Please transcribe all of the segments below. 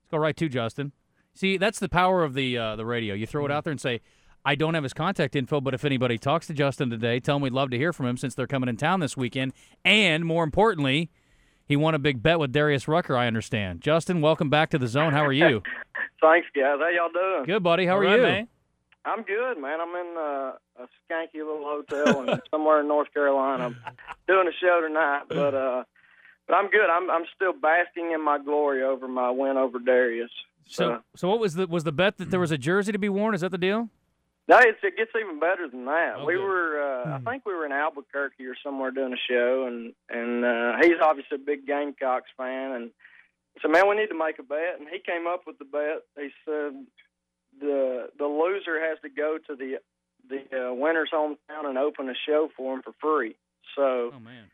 Let's go right to Justin. See, that's the power of the radio. You throw it out there and say, I don't have his contact info, but if anybody talks to Justin today, tell him we'd love to hear from him since they're coming in town this weekend. And more importantly, he won a big bet with Darius Rucker, I understand. Justin, welcome back to the Zone. How are you? Thanks, guys. How y'all doing? Good, buddy. How are All right, you? man. I'm good, man. I'm in a skanky little hotel somewhere in North Carolina. I'm doing a show tonight, but I'm good. I'm still basking in my glory over my win over Darius. So what was the bet that there was a jersey to be worn? Is that the deal? No, it gets even better than that. Oh, we good. were, I think we were in Albuquerque or somewhere doing a show, and he's obviously a big Gamecocks fan, and so man, we need to make a bet. And he came up with the bet. He said the loser has to go to the winner's hometown and open a show for him for free. So, Oh man.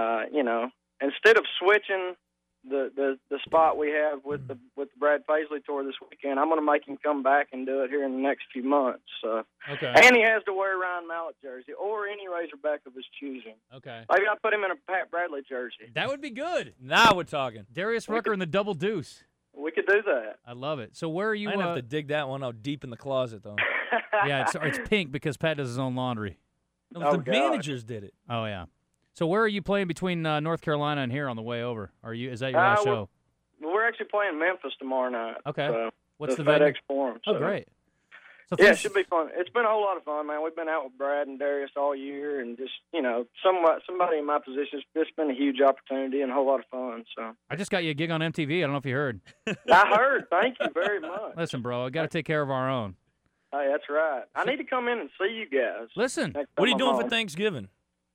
Instead of switching the spot we have with the Brad Paisley tour this weekend, I'm going to make him come back and do it here in the next few months. Okay. And he has to wear a Ryan Mallett jersey or any Razorback of his choosing. Okay. Maybe I'll put him in a Pat Bradley jersey. That would be good. Now we're talking. Darius Rucker in the double deuce. We could do that. I love it. So where are you? I'd have to dig that one out deep in the closet, though. Yeah, it's pink because Pat does his own laundry. No, Oh, the God. managers did it. Oh yeah. So where are you playing between North Carolina and here on the way over? Is that your last show? We're actually playing Memphis tomorrow night. Okay. So What's the FedEx venue? Forum. Oh, so. great. So Yeah, it things- should be fun. It's been a whole lot of fun, man. We've been out with Brad and Darius all year, and just somebody in my position. It's been a huge opportunity and a whole lot of fun. So I just got you a gig on MTV. I don't know if you heard. I heard. Thank you very much. Listen, bro, I got to take care of our own. Hey, that's right. I need to come in and see you guys. Listen. next What are you time doing I'm for home. Thanksgiving?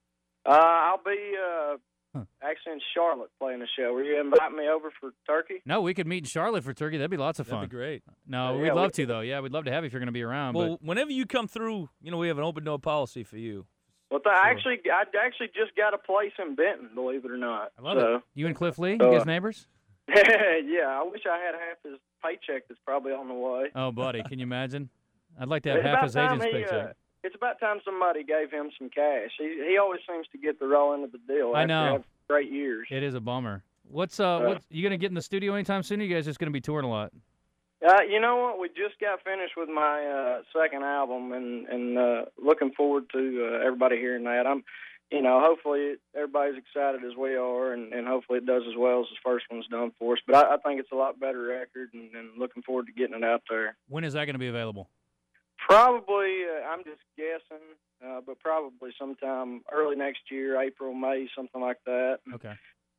I'll be actually in Charlotte playing a show. Were you inviting me over for turkey? No, we could meet in Charlotte for turkey. That'd be lots of fun. That'd be great. No, Yeah, we'd love we- to though. Yeah, we'd love to have you if you're going to be around. Well, whenever you come through, we have an open door policy for you. Well, I actually just got a place in Benton, believe it or not. I love it. You and Cliff Lee, you So- guys neighbors? Yeah, I wish I had half his paycheck that's probably on the way. Oh, buddy, can you imagine? I'd like to have It's half about his time agent's he, paycheck. It's about time somebody gave him some cash. He always seems to get the raw end of the deal. I after know. having great years. It is a bummer. What's you going to get in the studio anytime soon? Or you guys just going to be touring a lot? You know what? We just got finished with my second album, and looking forward to everybody hearing that. Hopefully everybody's excited as we are, and hopefully it does as well as the first one's done for us. But I think it's a lot better record, and looking forward to getting it out there. When is that going to be available? Probably, I'm just guessing, but probably sometime early next year, April, May, something like that. Okay.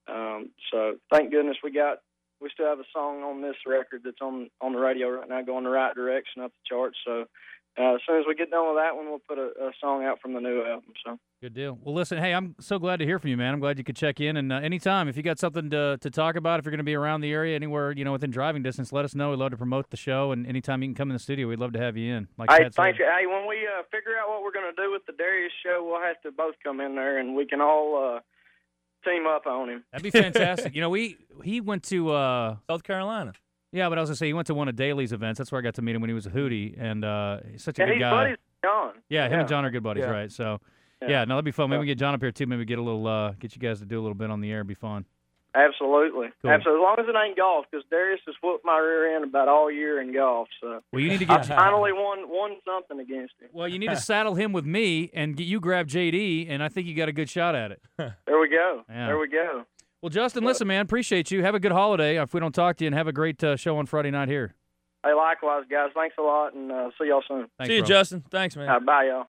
So thank goodness we still have a song on this record that's on the radio right now going the right direction up the charts. So as soon as we get done with that one, we'll put a song out from the new album. So Good deal. Well, listen, hey, I'm so glad to hear from you, man. I'm glad you could check in. And anytime, if you got something to talk about, if you're going to be around the area, anywhere, within driving distance, let us know. We'd love to promote the show. And anytime you can come in the studio, we'd love to have you in. Like hey, Pat said. thanks. Hey, when we figure out what we're going to do with the Darius show, we'll have to both come in there and we can all team up on him. That'd be fantastic. He went to South Carolina. yeah, but I was gonna say he went to one of Daly's events. That's where I got to meet him when he was a Hootie, and he's such a good He's guy. buddies with John. Yeah, him and John are good buddies, Yeah. right? So, Yeah. yeah, no, that'd be fun. Maybe we get John up here too. Maybe get a little, get you guys to do a little bit on the air. It'd be fun. Absolutely. Cool. Absolutely. As long as it ain't golf, because Darius has whooped my rear end about all year in golf. So Well, you need to I get. finally won something against him. Well, you need to saddle him with me and you grab JD, and I think you got a good shot at it. There we go. Yeah. There we go. Well, Justin, listen, man, appreciate you. Have a good holiday if we don't talk to you, and have a great show on Friday night here. Hey, likewise, guys. Thanks a lot, and see y'all soon. Thanks, See you, bro. Justin. Thanks, man. Bye, y'all.